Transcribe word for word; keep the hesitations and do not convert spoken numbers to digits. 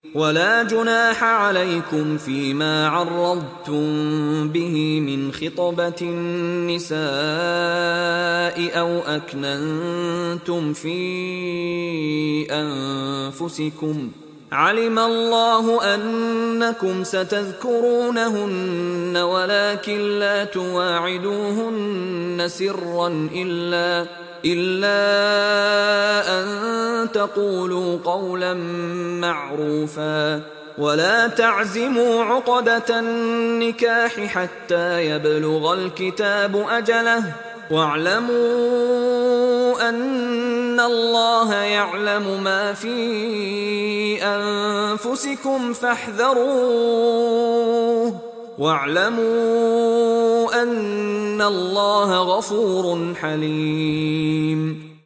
ولا جناح عليكم فيما عرضتم به من خطبة النساء أو أكننتم في أنفسكم، علم الله أنكم ستذكرونهن ولكن لا تواعدوهن سرا إلا إلا أن تقولوا قولا معروفا، ولا تعزموا عقدة النكاح حتى يبلغ الكتاب أجله، واعلموا أن الله يعلم ما في أنفسكم فاحذروه، واعلموا أن الله غفور حليم.